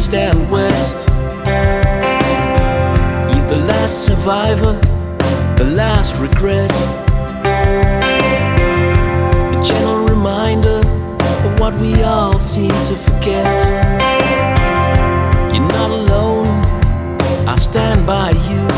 east and west. You're the last survivor, the last regret. A gentle reminder of what we all seem to forget. You're not alone, I stand by you.